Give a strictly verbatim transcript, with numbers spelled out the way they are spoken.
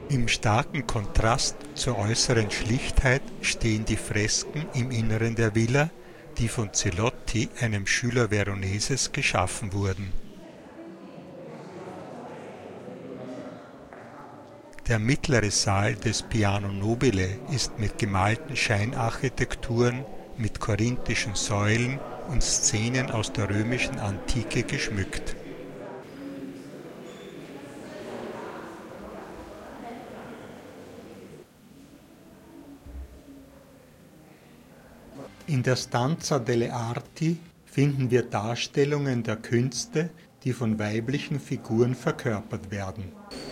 Im starken Kontrast zur äußeren Schlichtheit stehen die Fresken im Inneren der Villa, die von Zelotti, einem Schüler Veroneses, geschaffen wurden. Der mittlere Saal des Piano Nobile ist mit gemalten Scheinarchitekturen, mit korinthischen Säulen und Szenen aus der römischen Antike geschmückt. In der Stanza delle Arti finden wir Darstellungen der Künste, die von weiblichen Figuren verkörpert werden.